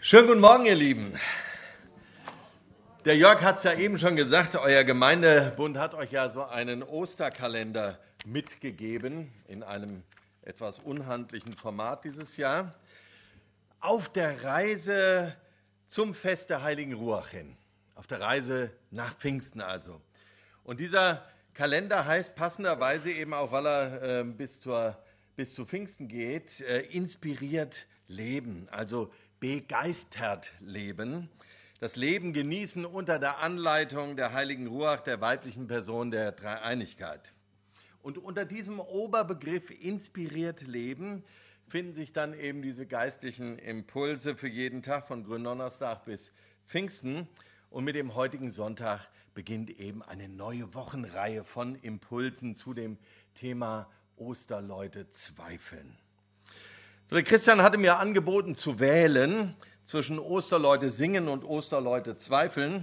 Schönen guten Morgen, ihr Lieben. Der Jörg hat es ja eben schon gesagt, euer Gemeindebund hat euch ja so einen Osterkalender mitgegeben, in einem etwas unhandlichen Format dieses Jahr, auf der Reise zum Fest der Heiligen Ruach hin, auf der Reise nach Pfingsten also. Und dieser Kalender heißt passenderweise eben auch, weil er bis zu Pfingsten geht, inspiriert leben, also begeistert leben, das Leben genießen unter der Anleitung der Heiligen Ruach, der weiblichen Person der Dreieinigkeit. Und unter diesem Oberbegriff inspiriert leben finden sich dann eben diese geistlichen Impulse für jeden Tag von Gründonnerstag bis Pfingsten. Und mit dem heutigen Sonntag beginnt eben eine neue Wochenreihe von Impulsen zu dem Thema Osterleute zweifeln. So, der Christian hatte mir angeboten zu wählen zwischen Osterleute singen und Osterleute zweifeln.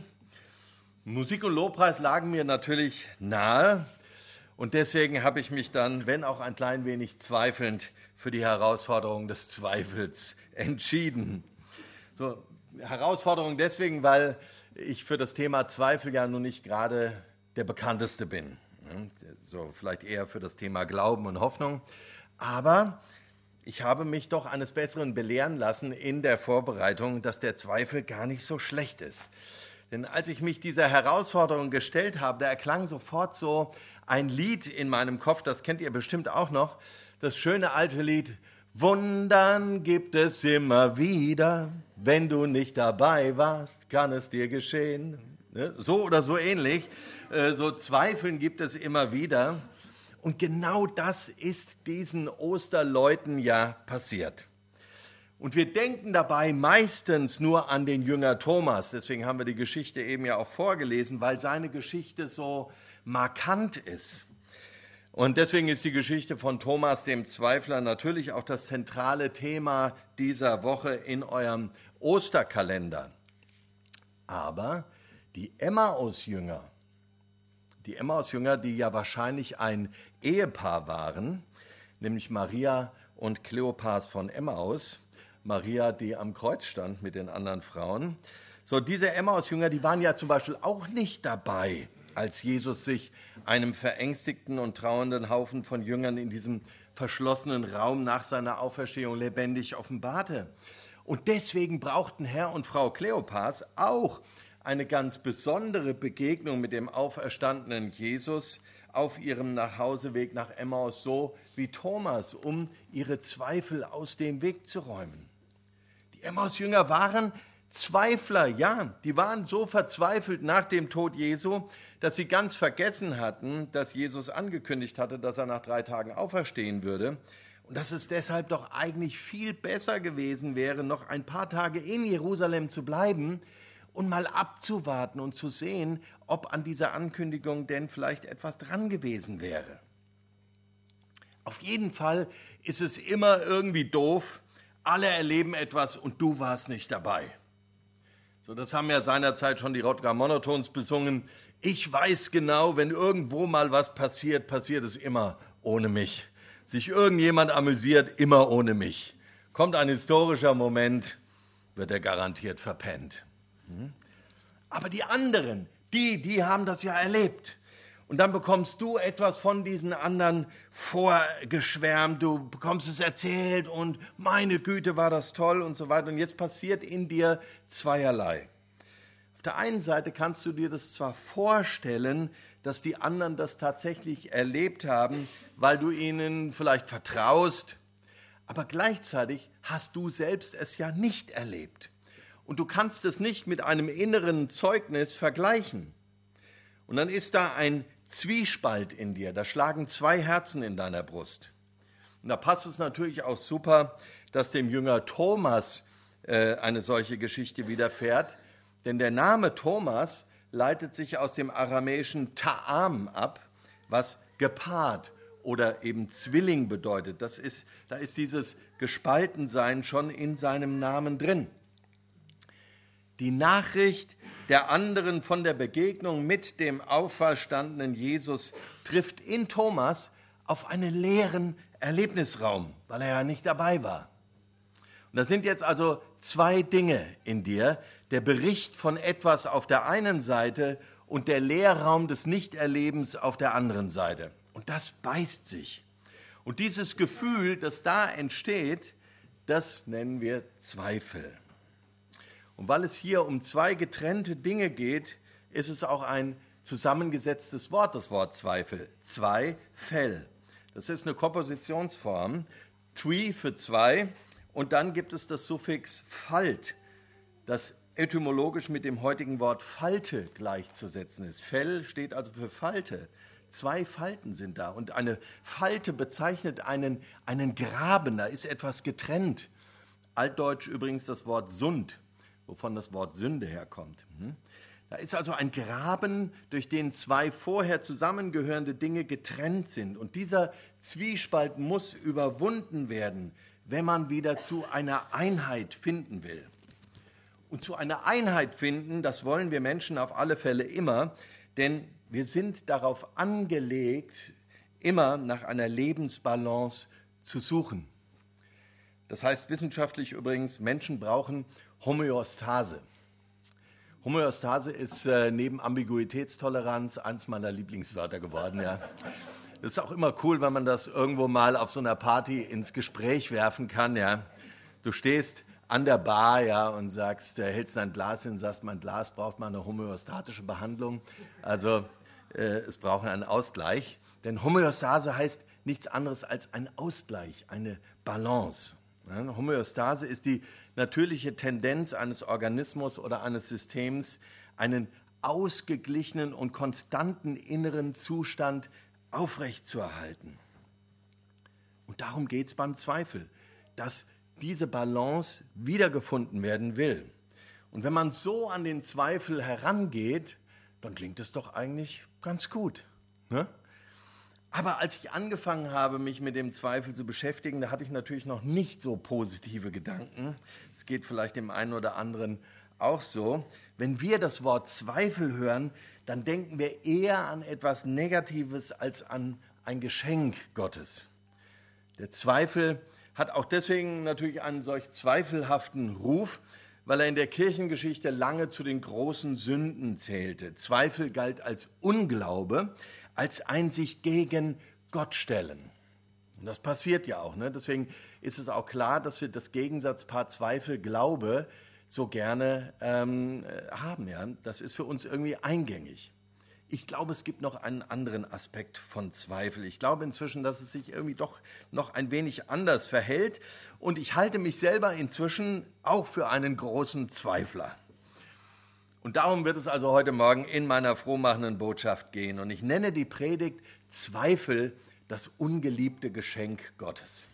Musik und Lobpreis lagen mir natürlich nahe und deswegen habe ich mich dann, wenn auch ein klein wenig zweifelnd, für die Herausforderung des Zweifels entschieden. So, Herausforderung deswegen, weil ich für das Thema Zweifel ja nun nicht gerade der bekannteste bin. So, vielleicht eher für das Thema Glauben und Hoffnung. Aber ich habe mich doch eines Besseren belehren lassen in der Vorbereitung, dass der Zweifel gar nicht so schlecht ist. Denn als ich mich dieser Herausforderung gestellt habe, da erklang sofort so ein Lied in meinem Kopf, das kennt ihr bestimmt auch noch, das schöne alte Lied, Wundern gibt es immer wieder, wenn du nicht dabei warst, kann es dir geschehen. So oder so ähnlich, so Zweifeln gibt es immer wieder. Und genau das ist diesen Osterleuten ja passiert. Und wir denken dabei meistens nur an den Jünger Thomas. Deswegen haben wir die Geschichte eben ja auch vorgelesen, weil seine Geschichte so markant ist. Und deswegen ist die Geschichte von Thomas, dem Zweifler, natürlich auch das zentrale Thema dieser Woche in eurem Osterkalender. Aber die Emmaus-Jünger, die ja wahrscheinlich ein Ehepaar waren, nämlich Maria und Kleopas von Emmaus, Maria, die am Kreuz stand mit den anderen Frauen. So, diese Emmaus-Jünger, die waren ja zum Beispiel auch nicht dabei, als Jesus sich einem verängstigten und trauernden Haufen von Jüngern in diesem verschlossenen Raum nach seiner Auferstehung lebendig offenbarte. Und deswegen brauchten Herr und Frau Kleopas auch eine ganz besondere Begegnung mit dem auferstandenen Jesus auf ihrem Nachhauseweg nach Emmaus, so wie Thomas, um ihre Zweifel aus dem Weg zu räumen. Die Emmaus-Jünger waren Zweifler, ja, die waren so verzweifelt nach dem Tod Jesu, dass sie ganz vergessen hatten, dass Jesus angekündigt hatte, dass er nach 3 Tagen auferstehen würde und dass es deshalb doch eigentlich viel besser gewesen wäre, noch ein paar Tage in Jerusalem zu bleiben und mal abzuwarten und zu sehen, ob an dieser Ankündigung denn vielleicht etwas dran gewesen wäre. Auf jeden Fall ist es immer irgendwie doof, alle erleben etwas und du warst nicht dabei. So, das haben ja seinerzeit schon die Rodger Monotons besungen. Ich weiß genau, wenn irgendwo mal was passiert, passiert es immer ohne mich. Sich irgendjemand amüsiert, immer ohne mich. Kommt ein historischer Moment, wird er garantiert verpennt. Aber die anderen, die haben das ja erlebt. Und dann bekommst du etwas von diesen anderen vorgeschwärmt, du bekommst es erzählt und meine Güte, war das toll und so weiter. Und jetzt passiert in dir zweierlei. Auf der einen Seite kannst du dir das zwar vorstellen, dass die anderen das tatsächlich erlebt haben, weil du ihnen vielleicht vertraust, aber gleichzeitig hast du selbst es ja nicht erlebt. Und du kannst es nicht mit einem inneren Zeugnis vergleichen. Und dann ist da ein Zwiespalt in dir, da schlagen 2 Herzen in deiner Brust. Und da passt es natürlich auch super, dass dem Jünger Thomas eine solche Geschichte widerfährt, denn der Name Thomas leitet sich aus dem aramäischen Ta'am ab, was gepaart oder eben Zwilling bedeutet. Da ist dieses Gespaltensein schon in seinem Namen drin. Die Nachricht der anderen von der Begegnung mit dem auferstandenen Jesus trifft in Thomas auf einen leeren Erlebnisraum, weil er ja nicht dabei war. Und da sind jetzt also zwei Dinge in dir, der Bericht von etwas auf der einen Seite und der Leerraum des Nichterlebens auf der anderen Seite. Und das beißt sich. Und dieses Gefühl, das da entsteht, das nennen wir Zweifel. Und weil es hier um zwei getrennte Dinge geht, ist es auch ein zusammengesetztes Wort, das Wort Zweifel. Zweifel. Das ist eine Kompositionsform. Twi für zwei und dann gibt es das Suffix Falt, das etymologisch mit dem heutigen Wort Falte gleichzusetzen ist. Fell steht also für Falte. Zwei Falten sind da und eine Falte bezeichnet einen Graben, da ist etwas getrennt. Altdeutsch übrigens das Wort Sund, wovon das Wort Sünde herkommt. Da ist also ein Graben, durch den zwei vorher zusammengehörende Dinge getrennt sind. Und dieser Zwiespalt muss überwunden werden, wenn man wieder zu einer Einheit finden will. Und zu einer Einheit finden, das wollen wir Menschen auf alle Fälle immer, denn wir sind darauf angelegt, immer nach einer Lebensbalance zu suchen. Das heißt wissenschaftlich übrigens, Menschen brauchen Homöostase. Homöostase ist neben Ambiguitätstoleranz eines meiner Lieblingswörter geworden. Ja. Das ist auch immer cool, wenn man das irgendwo mal auf so einer Party ins Gespräch werfen kann. Ja. Du stehst an der Bar, ja, und sagst, hältst dein Glas hin und sagst, mein Glas braucht mal eine homöostatische Behandlung. Also es braucht einen Ausgleich. Denn Homöostase heißt nichts anderes als ein Ausgleich, eine Balance. Ja, Homöostase ist die natürliche Tendenz eines Organismus oder eines Systems, einen ausgeglichenen und konstanten inneren Zustand aufrechtzuerhalten. Und darum geht es beim Zweifel, dass diese Balance wiedergefunden werden will. Und wenn man so an den Zweifel herangeht, dann klingt es doch eigentlich ganz gut. Ne? Aber als ich angefangen habe, mich mit dem Zweifel zu beschäftigen, da hatte ich natürlich noch nicht so positive Gedanken. Es geht vielleicht dem einen oder anderen auch so. Wenn wir das Wort Zweifel hören, dann denken wir eher an etwas Negatives als an ein Geschenk Gottes. Der Zweifel hat auch deswegen natürlich einen solch zweifelhaften Ruf, weil er in der Kirchengeschichte lange zu den großen Sünden zählte. Zweifel galt als Unglaube, als ein sich gegen Gott stellen. Und das passiert ja auch. Ne? Deswegen ist es auch klar, dass wir das Gegensatzpaar Zweifel, Glaube so gerne haben. Ja? Das ist für uns irgendwie eingängig. Ich glaube, es gibt noch einen anderen Aspekt von Zweifel. Ich glaube inzwischen, dass es sich irgendwie doch noch ein wenig anders verhält. Und ich halte mich selber inzwischen auch für einen großen Zweifler. Und darum wird es also heute Morgen in meiner frohmachenden Botschaft gehen. Und ich nenne die Predigt Zweifel, das ungeliebte Geschenk Gottes.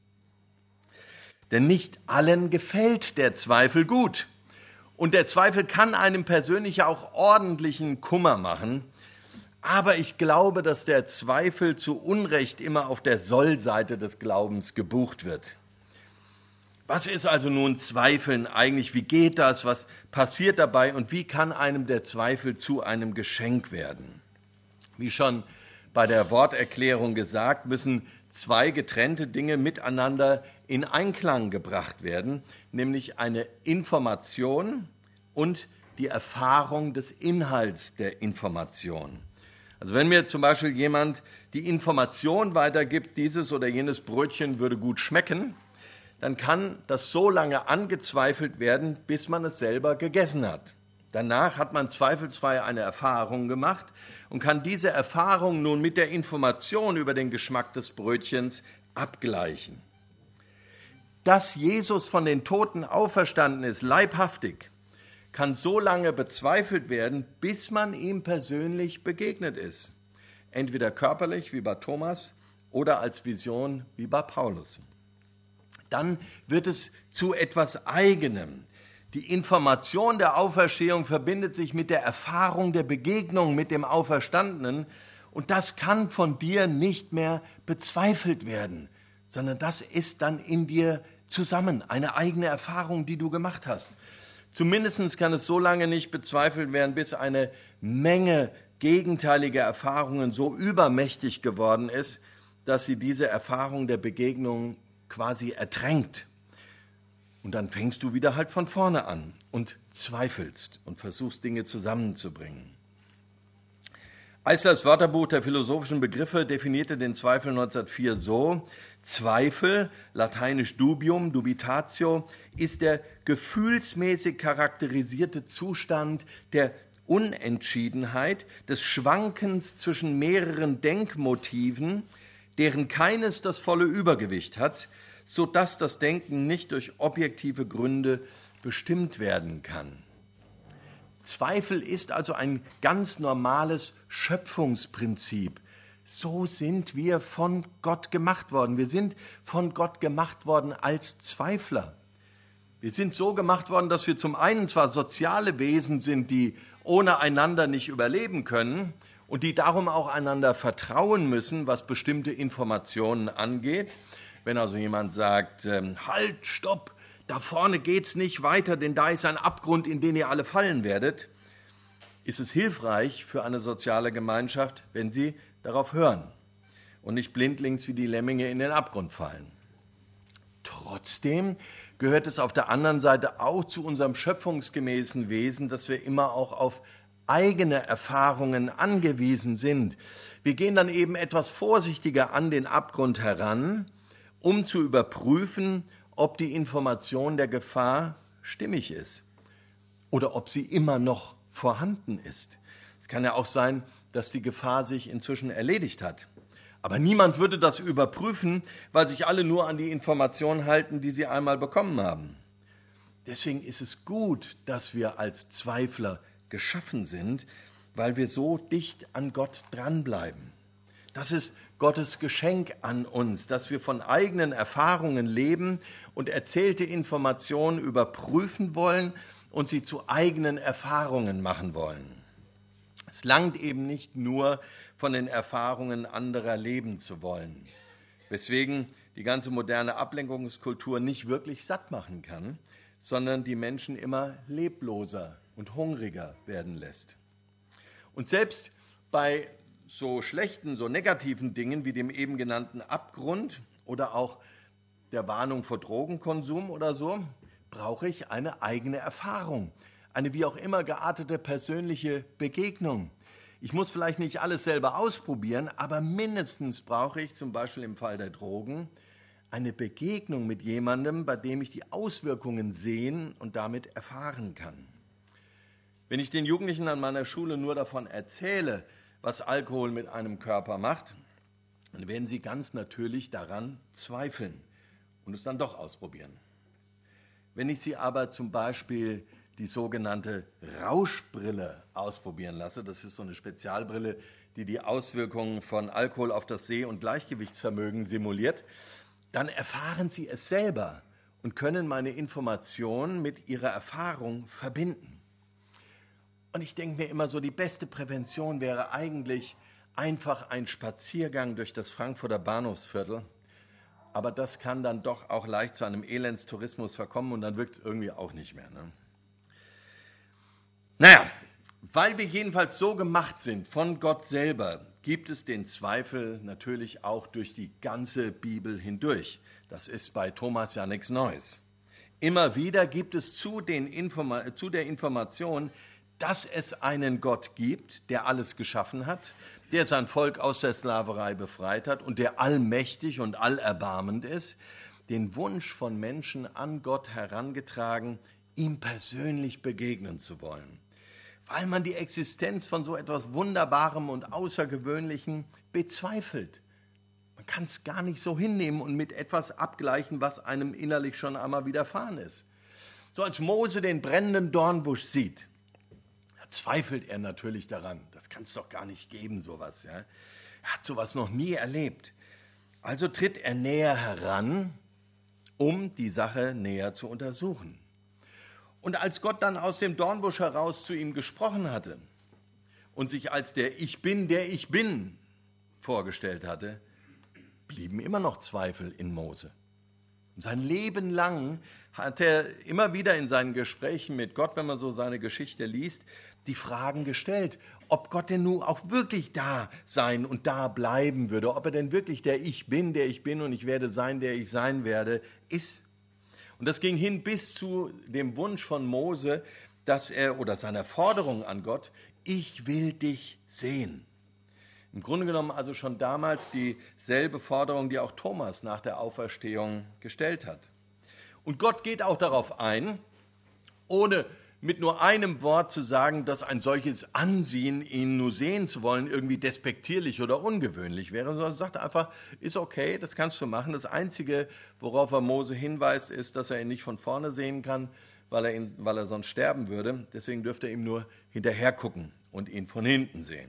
Denn nicht allen gefällt der Zweifel gut. Und der Zweifel kann einem persönlich ja auch ordentlichen Kummer machen. Aber ich glaube, dass der Zweifel zu Unrecht immer auf der Soll-Seite des Glaubens gebucht wird. Was ist also nun Zweifeln eigentlich? Wie geht das? Was passiert dabei? Und wie kann einem der Zweifel zu einem Geschenk werden? Wie schon bei der Worterklärung gesagt, müssen zwei getrennte Dinge miteinander in Einklang gebracht werden, nämlich eine Information und die Erfahrung des Inhalts der Information. Also wenn mir zum Beispiel jemand die Information weitergibt, dieses oder jenes Brötchen würde gut schmecken, dann kann das so lange angezweifelt werden, bis man es selber gegessen hat. Danach hat man zweifelsfrei eine Erfahrung gemacht und kann diese Erfahrung nun mit der Information über den Geschmack des Brötchens abgleichen. Dass Jesus von den Toten auferstanden ist, leibhaftig, kann so lange bezweifelt werden, bis man ihm persönlich begegnet ist. Entweder körperlich wie bei Thomas oder als Vision wie bei Paulus. Dann wird es zu etwas Eigenem. Die Information der Auferstehung verbindet sich mit der Erfahrung der Begegnung mit dem Auferstandenen und das kann von dir nicht mehr bezweifelt werden, sondern das ist dann in dir zusammen, eine eigene Erfahrung, die du gemacht hast. Zumindest kann es so lange nicht bezweifelt werden, bis eine Menge gegenteiliger Erfahrungen so übermächtig geworden ist, dass sie diese Erfahrung der Begegnung quasi ertränkt. Und dann fängst du wieder halt von vorne an und zweifelst und versuchst Dinge zusammenzubringen. Eislers Wörterbuch der philosophischen Begriffe definierte den Zweifel 1904 so: Zweifel, lateinisch dubium, dubitatio, ist der gefühlsmäßig charakterisierte Zustand der Unentschiedenheit, des Schwankens zwischen mehreren Denkmotiven, deren keines das volle Übergewicht hat, sodass das Denken nicht durch objektive Gründe bestimmt werden kann. Zweifel ist also ein ganz normales Schöpfungsprinzip. So sind wir von Gott gemacht worden. Wir sind von Gott gemacht worden als Zweifler. Wir sind so gemacht worden, dass wir zum einen zwar soziale Wesen sind, die ohne einander nicht überleben können und die darum auch einander vertrauen müssen, was bestimmte Informationen angeht. Wenn also jemand sagt, halt, stopp, da vorne geht's nicht weiter, denn da ist ein Abgrund, in den ihr alle fallen werdet, ist es hilfreich für eine soziale Gemeinschaft, wenn sie darauf hören und nicht blindlings wie die Lemminge in den Abgrund fallen. Trotzdem gehört es auf der anderen Seite auch zu unserem schöpfungsgemäßen Wesen, dass wir immer auch auf eigene Erfahrungen angewiesen sind. Wir gehen dann eben etwas vorsichtiger an den Abgrund heran, um zu überprüfen, ob die Information der Gefahr stimmig ist oder ob sie immer noch vorhanden ist. Es kann ja auch sein, dass die Gefahr sich inzwischen erledigt hat. Aber niemand würde das überprüfen, weil sich alle nur an die Informationen halten, die sie einmal bekommen haben. Deswegen ist es gut, dass wir als Zweifler geschaffen sind, weil wir so dicht an Gott dranbleiben. Das ist Gottes Geschenk an uns, dass wir von eigenen Erfahrungen leben und erzählte Informationen überprüfen wollen und sie zu eigenen Erfahrungen machen wollen. Es langt eben nicht nur, von den Erfahrungen anderer leben zu wollen, weswegen die ganze moderne Ablenkungskultur nicht wirklich satt machen kann, sondern die Menschen immer lebloser und hungriger werden lässt. Und selbst bei so schlechten, so negativen Dingen wie dem eben genannten Abgrund oder auch der Warnung vor Drogenkonsum oder so, brauche ich eine eigene Erfahrung, eine wie auch immer geartete persönliche Begegnung. Ich muss vielleicht nicht alles selber ausprobieren, aber mindestens brauche ich zum Beispiel im Fall der Drogen eine Begegnung mit jemandem, bei dem ich die Auswirkungen sehen und damit erfahren kann. Wenn ich den Jugendlichen an meiner Schule nur davon erzähle, was Alkohol mit einem Körper macht, dann werden sie ganz natürlich daran zweifeln und es dann doch ausprobieren. Wenn ich sie aber zum Beispiel die sogenannte Rauschbrille ausprobieren lasse, das ist so eine Spezialbrille, die die Auswirkungen von Alkohol auf das Seh- und Gleichgewichtsvermögen simuliert, dann erfahren sie es selber und können meine Informationen mit ihrer Erfahrung verbinden. Und ich denke mir immer so, die beste Prävention wäre eigentlich einfach ein Spaziergang durch das Frankfurter Bahnhofsviertel. Aber das kann dann doch auch leicht zu einem Elendstourismus verkommen und dann wirkt es irgendwie auch nicht mehr. Ne? Naja, weil wir jedenfalls so gemacht sind von Gott selber, gibt es den Zweifel natürlich auch durch die ganze Bibel hindurch. Das ist bei Thomas ja nichts Neues. Immer wieder gibt es zu der Information, dass es einen Gott gibt, der alles geschaffen hat, der sein Volk aus der Sklaverei befreit hat und der allmächtig und allerbarmend ist, den Wunsch von Menschen an Gott herangetragen, ihm persönlich begegnen zu wollen. Weil man die Existenz von so etwas Wunderbarem und Außergewöhnlichem bezweifelt. Man kann es gar nicht so hinnehmen und mit etwas abgleichen, was einem innerlich schon einmal widerfahren ist. So als Mose den brennenden Dornbusch sieht, zweifelt er natürlich daran. Das kann es doch gar nicht geben, sowas. Ja? Er hat sowas noch nie erlebt. Also tritt er näher heran, um die Sache näher zu untersuchen. Und als Gott dann aus dem Dornbusch heraus zu ihm gesprochen hatte und sich als der Ich Bin vorgestellt hatte, blieben immer noch Zweifel in Mose. Und sein Leben lang hat er immer wieder in seinen Gesprächen mit Gott, wenn man so seine Geschichte liest, die Fragen gestellt, ob Gott denn nun auch wirklich da sein und da bleiben würde, ob er denn wirklich der Ich Bin und ich werde sein, der ich sein werde, ist. Und das ging hin bis zu dem Wunsch von Mose, dass er, oder seiner Forderung an Gott, ich will dich sehen. Im Grunde genommen also schon damals dieselbe Forderung, die auch Thomas nach der Auferstehung gestellt hat. Und Gott geht auch darauf ein, ohne mit nur einem Wort zu sagen, dass ein solches Ansehen, ihn nur sehen zu wollen, irgendwie despektierlich oder ungewöhnlich wäre, sondern sagt einfach, ist okay, das kannst du machen. Das Einzige, worauf er Mose hinweist, ist, dass er ihn nicht von vorne sehen kann, weil er sonst sterben würde. Deswegen dürfte er ihm nur hinterher gucken und ihn von hinten sehen.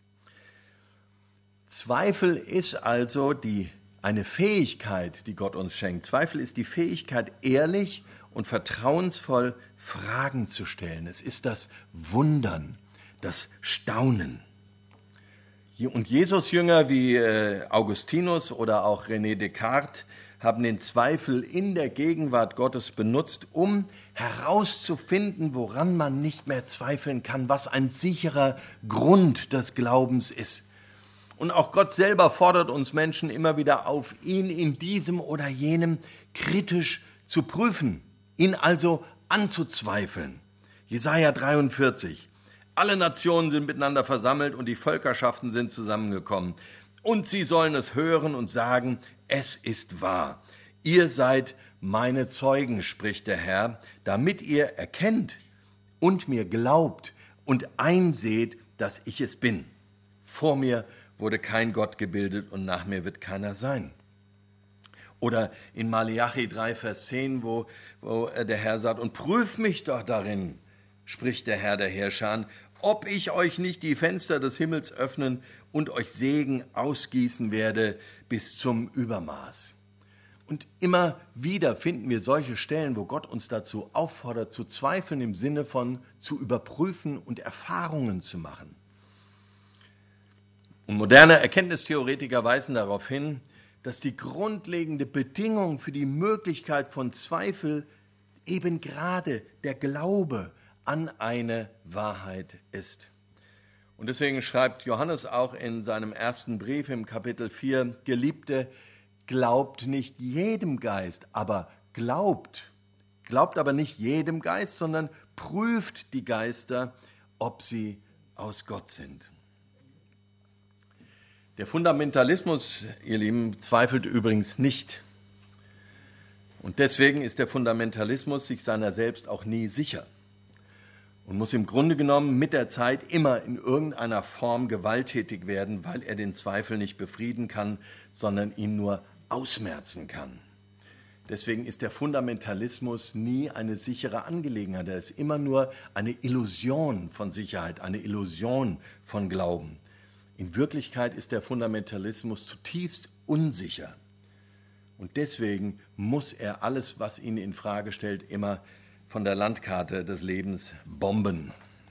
Zweifel ist also eine Fähigkeit, die Gott uns schenkt. Zweifel ist die Fähigkeit, ehrlich und vertrauensvoll Fragen zu stellen. Es ist das Wundern, das Staunen. Und Jesus-Jünger wie Augustinus oder auch René Descartes haben den Zweifel in der Gegenwart Gottes benutzt, um herauszufinden, woran man nicht mehr zweifeln kann, was ein sicherer Grund des Glaubens ist. Und auch Gott selber fordert uns Menschen immer wieder auf, ihn in diesem oder jenem kritisch zu prüfen, ihn also anzuzweifeln. Jesaja 43. Alle Nationen sind miteinander versammelt und die Völkerschaften sind zusammengekommen. Und sie sollen es hören und sagen, es ist wahr. Ihr seid meine Zeugen, spricht der Herr, damit ihr erkennt und mir glaubt und einseht, dass ich es bin. Vor mir wurde kein Gott gebildet und nach mir wird keiner sein. Oder in Maleachi 3, Vers 10, wo der Herr sagt, und prüf mich doch darin, spricht der Herr der Heerscharen, ob ich euch nicht die Fenster des Himmels öffnen und euch Segen ausgießen werde bis zum Übermaß. Und immer wieder finden wir solche Stellen, wo Gott uns dazu auffordert, zu zweifeln im Sinne von zu überprüfen und Erfahrungen zu machen. Und moderne Erkenntnistheoretiker weisen darauf hin, dass die grundlegende Bedingung für die Möglichkeit von Zweifel eben gerade der Glaube an eine Wahrheit ist. Und deswegen schreibt Johannes auch in seinem ersten Brief im Kapitel 4, Geliebte, glaubt nicht jedem Geist, aber glaubt aber nicht jedem Geist, sondern prüft die Geister, ob sie aus Gott sind. Der Fundamentalismus, ihr Lieben, zweifelt übrigens nicht. Und deswegen ist der Fundamentalismus sich seiner selbst auch nie sicher und muss im Grunde genommen mit der Zeit immer in irgendeiner Form gewalttätig werden, weil er den Zweifel nicht befrieden kann, sondern ihn nur ausmerzen kann. Deswegen ist der Fundamentalismus nie eine sichere Angelegenheit. Er ist immer nur eine Illusion von Sicherheit, eine Illusion von Glauben. In Wirklichkeit ist der Fundamentalismus zutiefst unsicher. Und deswegen muss er alles, was ihn in Frage stellt, immer von der Landkarte des Lebens bomben.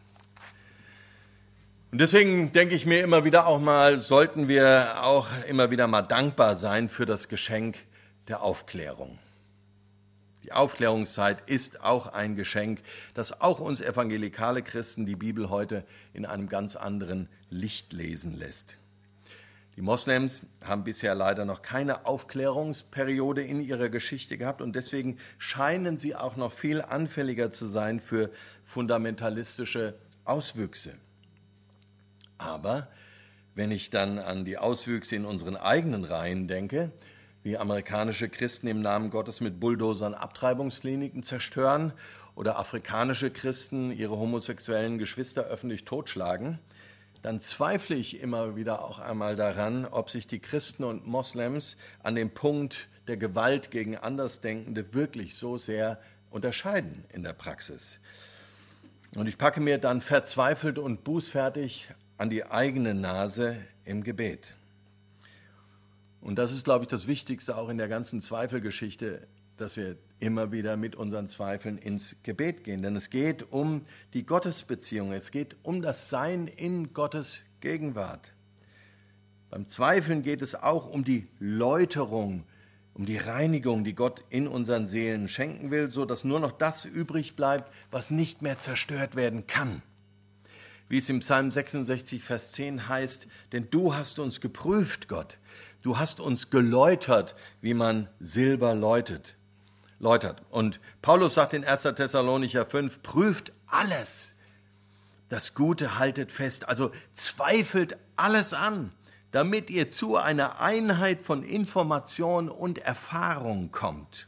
Und deswegen denke ich mir immer wieder auch mal, sollten wir auch immer wieder mal dankbar sein für das Geschenk der Aufklärung. Die Aufklärungszeit ist auch ein Geschenk, das auch uns evangelikale Christen die Bibel heute in einem ganz anderen Licht lesen lässt. Die Moslems haben bisher leider noch keine Aufklärungsperiode in ihrer Geschichte gehabt und deswegen scheinen sie auch noch viel anfälliger zu sein für fundamentalistische Auswüchse. Aber wenn ich dann an die Auswüchse in unseren eigenen Reihen denke, wie amerikanische Christen im Namen Gottes mit Bulldozern Abtreibungskliniken zerstören oder afrikanische Christen ihre homosexuellen Geschwister öffentlich totschlagen, dann zweifle ich immer wieder auch einmal daran, ob sich die Christen und Moslems an dem Punkt der Gewalt gegen Andersdenkende wirklich so sehr unterscheiden in der Praxis. Und ich packe mir dann verzweifelt und bußfertig an die eigene Nase im Gebet. Und das ist, glaube ich, das Wichtigste auch in der ganzen Zweifelgeschichte, dass wir immer wieder mit unseren Zweifeln ins Gebet gehen. Denn es geht um die Gottesbeziehung, es geht um das Sein in Gottes Gegenwart. Beim Zweifeln geht es auch um die Läuterung, um die Reinigung, die Gott in unseren Seelen schenken will, so dass nur noch das übrig bleibt, was nicht mehr zerstört werden kann. Wie es im Psalm 66, Vers 10 heißt, denn du hast uns geprüft, Gott. Du hast uns geläutert, wie man Silber läutet. läutert. Und Paulus sagt in 1. Thessalonicher 5, prüft alles. Das Gute haltet fest, also zweifelt alles an, damit ihr zu einer Einheit von Information und Erfahrung kommt.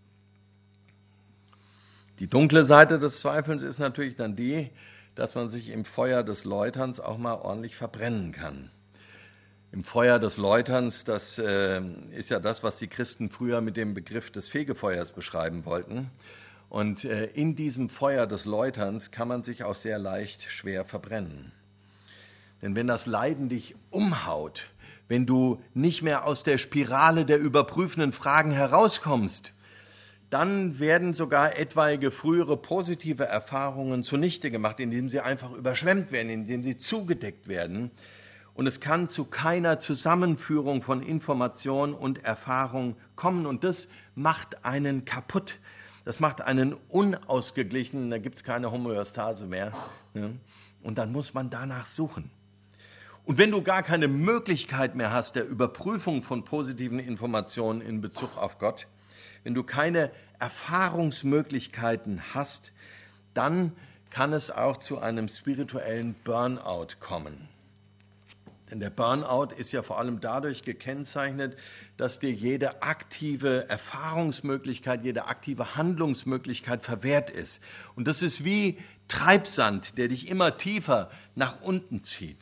Die dunkle Seite des Zweifelns ist natürlich dann die, dass man sich im Feuer des Läuterns auch mal ordentlich verbrennen kann. Im Feuer des Läuterns, das ist ja das, was die Christen früher mit dem Begriff des Fegefeuers beschreiben wollten. Und in diesem Feuer des Läuterns kann man sich auch sehr leicht schwer verbrennen. Denn wenn das Leiden dich umhaut, wenn du nicht mehr aus der Spirale der überprüfenden Fragen herauskommst, dann werden sogar etwaige frühere positive Erfahrungen zunichte gemacht, indem sie einfach überschwemmt werden, indem sie zugedeckt werden. Und es kann zu keiner Zusammenführung von Information und Erfahrung kommen. Und das macht einen kaputt. Das macht einen unausgeglichenen, da gibt es keine Homöostase mehr. Und dann muss man danach suchen. Und wenn du gar keine Möglichkeit mehr hast der Überprüfung von positiven Informationen in Bezug auf Gott, wenn du keine Erfahrungsmöglichkeiten hast, dann kann es auch zu einem spirituellen Burnout kommen. Denn der Burnout ist ja vor allem dadurch gekennzeichnet, dass dir jede aktive Erfahrungsmöglichkeit, jede aktive Handlungsmöglichkeit verwehrt ist. Und das ist wie Treibsand, der dich immer tiefer nach unten zieht.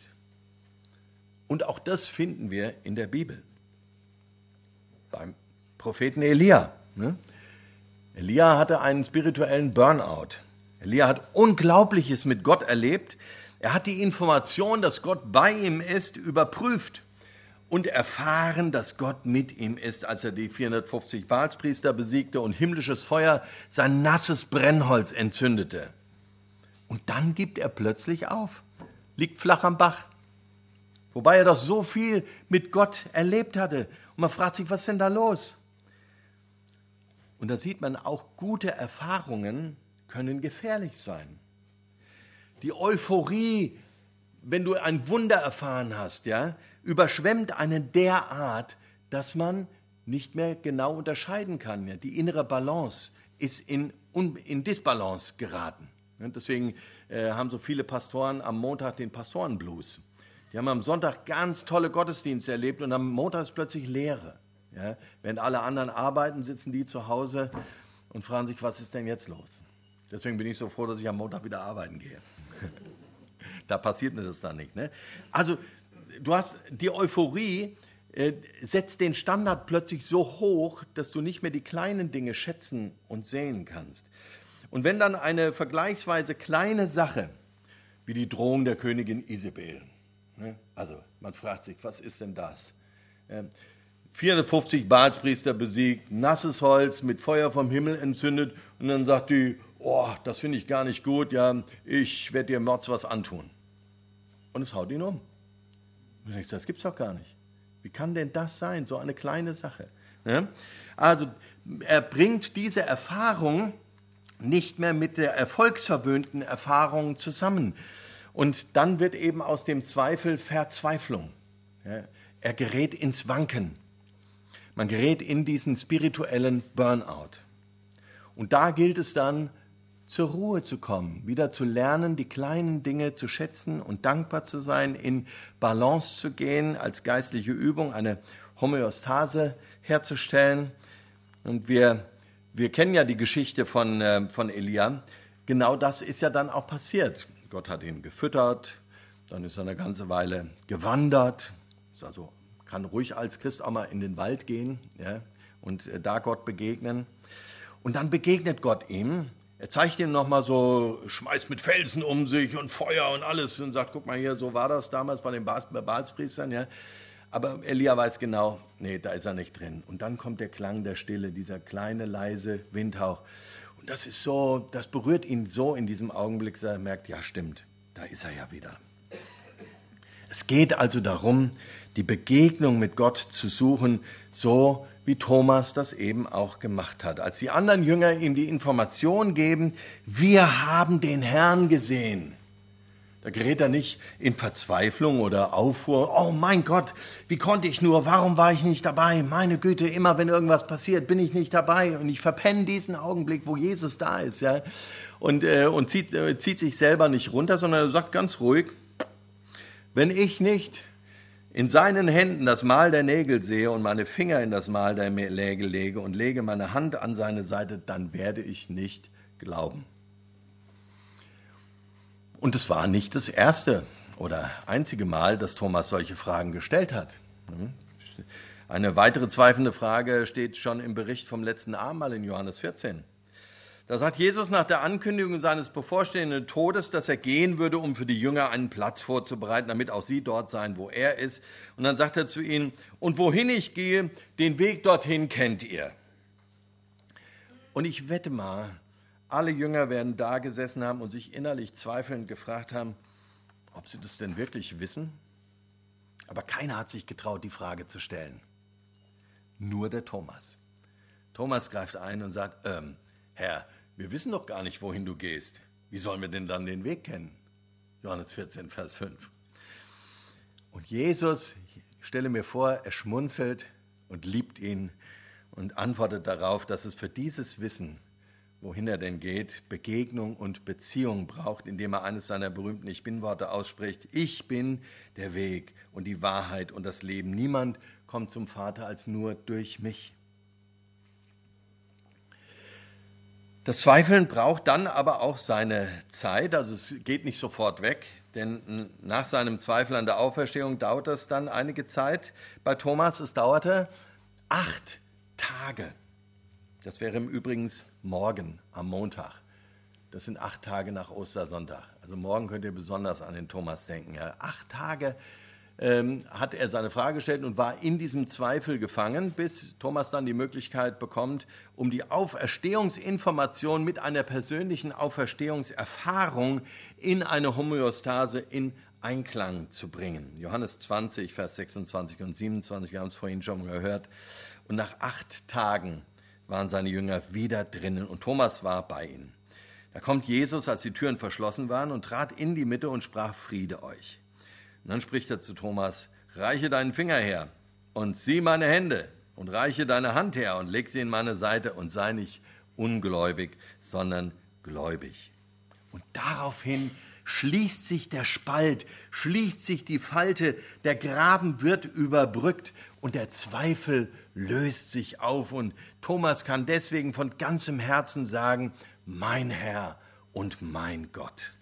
Und auch das finden wir in der Bibel. Beim Propheten Elia. Elia hatte einen spirituellen Burnout. Elia hat Unglaubliches mit Gott erlebt. Er hat die Information, dass Gott bei ihm ist, überprüft und erfahren, dass Gott mit ihm ist, als er die 450 Baalspriester besiegte und himmlisches Feuer sein nasses Brennholz entzündete. Und dann gibt er plötzlich auf, liegt flach am Bach. Wobei er doch so viel mit Gott erlebt hatte. Und man fragt sich, was ist denn da los? Und da sieht man, auch gute Erfahrungen können gefährlich sein. Die Euphorie, wenn du ein Wunder erfahren hast, ja, überschwemmt einen derart, dass man nicht mehr genau unterscheiden kann. Ja. Die innere Balance ist in Disbalance geraten. Und deswegen haben so viele Pastoren am Montag den Pastorenblues. Die haben am Sonntag ganz tolle Gottesdienste erlebt und am Montag ist plötzlich Leere. Ja. Während alle anderen arbeiten, sitzen die zu Hause und fragen sich, was ist denn jetzt los? Deswegen bin ich so froh, dass ich am Montag wieder arbeiten gehe. Da passiert mir das dann nicht. Ne? Also du hast die Euphorie, setzt den Standard plötzlich so hoch, dass du nicht mehr die kleinen Dinge schätzen und sehen kannst. Und wenn dann eine vergleichsweise kleine Sache, wie die Drohung der Königin Isabel, ne? Also man fragt sich, was ist denn das? 450 Baalspriester besiegt, nasses Holz mit Feuer vom Himmel entzündet und dann sagt die, oh, das finde ich gar nicht gut, ja, ich werde dir Mords was antun. Und es haut ihn um. Und du denkst, das gibt's doch gar nicht. Wie kann denn das sein, so eine kleine Sache? Ja? Also er bringt diese Erfahrung nicht mehr mit der erfolgsverwöhnten Erfahrung zusammen. Und dann wird eben aus dem Zweifel Verzweiflung. Ja? Er gerät ins Wanken. Man gerät in diesen spirituellen Burnout. Und da gilt es dann, zur Ruhe zu kommen, wieder zu lernen, die kleinen Dinge zu schätzen und dankbar zu sein, in Balance zu gehen, als geistliche Übung eine Homöostase herzustellen. Und wir kennen ja die Geschichte von Elia. Genau das ist ja dann auch passiert. Gott hat ihn gefüttert, dann ist er eine ganze Weile gewandert, also kann ruhig als Christ auch mal in den Wald gehen, ja, und da Gott begegnen. Und dann begegnet Gott ihm. Er zeigt ihm nochmal so, schmeißt mit Felsen um sich und Feuer und alles und sagt, guck mal hier, so war das damals bei den Baalspriestern. Ja. Aber Elia weiß genau, nee, da ist er nicht drin. Und dann kommt der Klang der Stille, dieser kleine, leise Windhauch. Und das ist so, das berührt ihn so in diesem Augenblick, dass er merkt, ja stimmt, da ist er ja wieder. Es geht also darum, die Begegnung mit Gott zu suchen, so wie Thomas das eben auch gemacht hat. Als die anderen Jünger ihm die Information geben, wir haben den Herrn gesehen, Da gerät er nicht in Verzweiflung oder Aufruhr. Oh mein Gott, wie konnte ich nur? Warum war ich nicht dabei? Meine Güte, immer wenn irgendwas passiert, bin ich nicht dabei. Und ich verpenne diesen Augenblick, wo Jesus da ist. Ja? Und zieht sich selber nicht runter, sondern er sagt ganz ruhig, wenn ich nicht in seinen Händen das Mal der Nägel sehe und meine Finger in das Mal der Nägel lege und lege meine Hand an seine Seite, dann werde ich nicht glauben. Und es war nicht das erste oder einzige Mal, dass Thomas solche Fragen gestellt hat. Eine weitere zweifelnde Frage steht schon im Bericht vom letzten Abendmahl in Johannes 14. Da sagt Jesus nach der Ankündigung seines bevorstehenden Todes, dass er gehen würde, um für die Jünger einen Platz vorzubereiten, damit auch sie dort seien, wo er ist. Und dann sagt er zu ihnen, und wohin ich gehe, den Weg dorthin kennt ihr. Und ich wette mal, alle Jünger werden da gesessen haben und sich innerlich zweifelnd gefragt haben, ob sie das denn wirklich wissen. Aber keiner hat sich getraut, die Frage zu stellen. Nur der Thomas. Thomas greift ein und sagt, Herr, wir wissen doch gar nicht, wohin du gehst. Wie sollen wir denn dann den Weg kennen? Johannes 14, Vers 5. Und Jesus, ich stelle mir vor, er schmunzelt und liebt ihn und antwortet darauf, dass es für dieses Wissen, wohin er denn geht, Begegnung und Beziehung braucht, indem er eines seiner berühmten Ich-Bin-Worte ausspricht. Ich bin der Weg und die Wahrheit und das Leben. Niemand kommt zum Vater als nur durch mich. Das Zweifeln braucht dann aber auch seine Zeit, also es geht nicht sofort weg, denn nach seinem Zweifel an der Auferstehung dauert es dann einige Zeit. Bei Thomas, es dauerte 8 Tage. Das wäre im Übrigen morgen, am Montag. Das sind 8 Tage nach Ostersonntag. Also morgen könnt ihr besonders an den Thomas denken. Ja, 8 Tage hat er seine Frage gestellt und war in diesem Zweifel gefangen, bis Thomas dann die Möglichkeit bekommt, um die Auferstehungsinformation mit einer persönlichen Auferstehungserfahrung in eine Homöostase, in Einklang zu bringen. Johannes 20, Vers 26 und 27, wir haben es vorhin schon gehört. Und nach 8 Tagen waren seine Jünger wieder drinnen und Thomas war bei ihnen. Da kommt Jesus, als die Türen verschlossen waren, und trat in die Mitte und sprach, Friede euch. Und dann spricht er zu Thomas, reiche deinen Finger her und sieh meine Hände und reiche deine Hand her und leg sie in meine Seite und sei nicht ungläubig, sondern gläubig. Und daraufhin schließt sich der Spalt, schließt sich die Falte, der Graben wird überbrückt und der Zweifel löst sich auf. Und Thomas kann deswegen von ganzem Herzen sagen, mein Herr und mein Gott.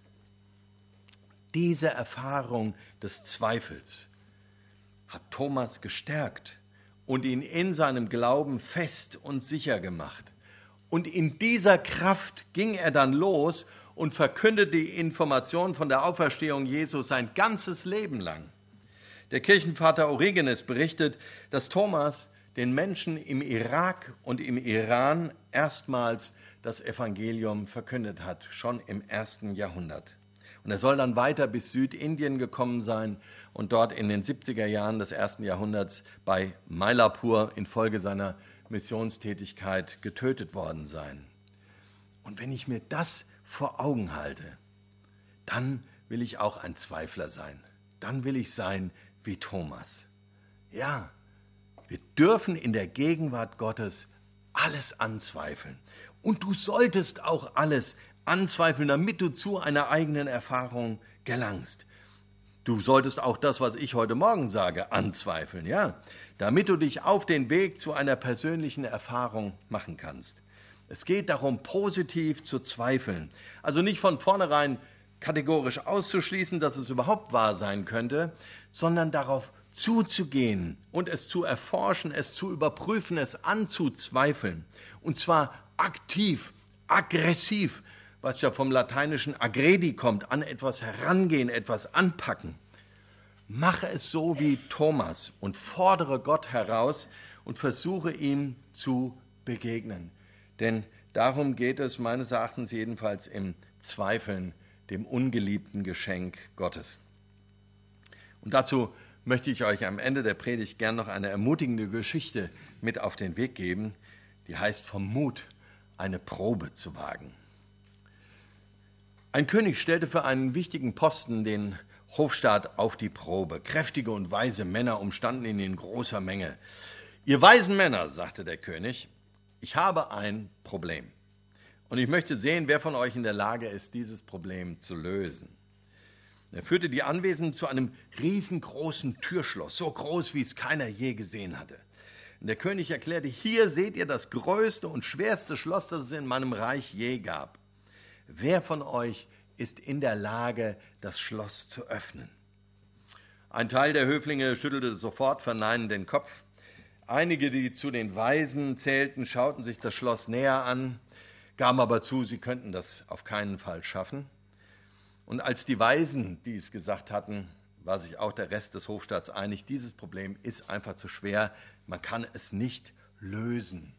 Diese Erfahrung des Zweifels hat Thomas gestärkt und ihn in seinem Glauben fest und sicher gemacht. Und in dieser Kraft ging er dann los und verkündete die Information von der Auferstehung Jesu sein ganzes Leben lang. Der Kirchenvater Origenes berichtet, dass Thomas den Menschen im Irak und im Iran erstmals das Evangelium verkündet hat, schon im 1. Jahrhundert. Und er soll dann weiter bis Südindien gekommen sein und dort in den 70er Jahren des 1. Jahrhunderts bei Mylapore infolge seiner Missionstätigkeit getötet worden sein. Und wenn ich mir das vor Augen halte, dann will ich auch ein Zweifler sein. Dann will ich sein wie Thomas. Ja, wir dürfen in der Gegenwart Gottes alles anzweifeln. Und du solltest auch alles anzweifeln, damit du zu einer eigenen Erfahrung gelangst. Du solltest auch das, was ich heute Morgen sage, anzweifeln, ja, damit du dich auf den Weg zu einer persönlichen Erfahrung machen kannst. Es geht darum, positiv zu zweifeln. Also nicht von vornherein kategorisch auszuschließen, dass es überhaupt wahr sein könnte, sondern darauf zuzugehen und es zu erforschen, es zu überprüfen, es anzuzweifeln. Und zwar aktiv, aggressiv, was ja vom lateinischen aggredi kommt, an etwas herangehen, etwas anpacken. Mache es so wie Thomas und fordere Gott heraus und versuche ihm zu begegnen. Denn darum geht es meines Erachtens jedenfalls im Zweifeln, dem ungeliebten Geschenk Gottes. Und dazu möchte ich euch am Ende der Predigt gern noch eine ermutigende Geschichte mit auf den Weg geben, die heißt vom Mut, eine Probe zu wagen. Ein König stellte für einen wichtigen Posten den Hofstaat auf die Probe. Kräftige und weise Männer umstanden ihn in großer Menge. Ihr weisen Männer, sagte der König, ich habe ein Problem. Und ich möchte sehen, wer von euch in der Lage ist, dieses Problem zu lösen. Er führte die Anwesenden zu einem riesengroßen Türschloss, so groß, wie es keiner je gesehen hatte. Und der König erklärte, hier seht ihr das größte und schwerste Schloss, das es in meinem Reich je gab. Wer von euch ist in der Lage, das Schloss zu öffnen? Ein Teil der Höflinge schüttelte sofort verneinend den Kopf. Einige, die zu den Weisen zählten, schauten sich das Schloss näher an, gaben aber zu, sie könnten das auf keinen Fall schaffen. Und als die Weisen dies gesagt hatten, war sich auch der Rest des Hofstaats einig, dieses Problem ist einfach zu schwer, man kann es nicht lösen.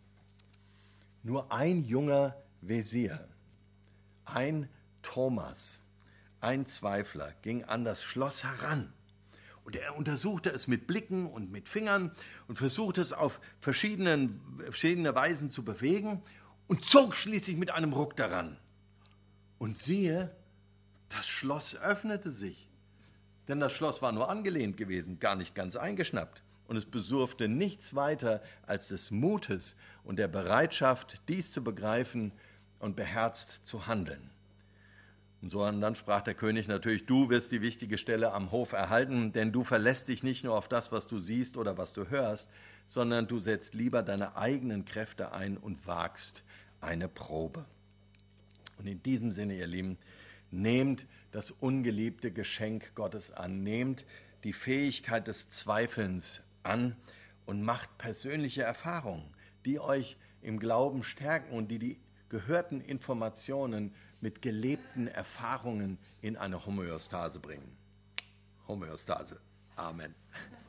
Nur ein junger Wesir, ein Thomas, ein Zweifler, ging an das Schloss heran. Und er untersuchte es mit Blicken und mit Fingern und versuchte es auf verschiedene Weisen zu bewegen und zog schließlich mit einem Ruck daran. Und siehe, das Schloss öffnete sich. Denn das Schloss war nur angelehnt gewesen, gar nicht ganz eingeschnappt. Und es bedurfte nichts weiter als des Mutes und der Bereitschaft, dies zu begreifen und beherzt zu handeln. Und so dann sprach der König natürlich, du wirst die wichtige Stelle am Hof erhalten, denn du verlässt dich nicht nur auf das, was du siehst oder was du hörst, sondern du setzt lieber deine eigenen Kräfte ein und wagst eine Probe. Und in diesem Sinne, ihr Lieben, nehmt das ungeliebte Geschenk Gottes an, nehmt die Fähigkeit des Zweifelns an und macht persönliche Erfahrungen, die euch im Glauben stärken und die gehörten Informationen mit gelebten Erfahrungen in eine Homöostase bringen. Homöostase. Amen.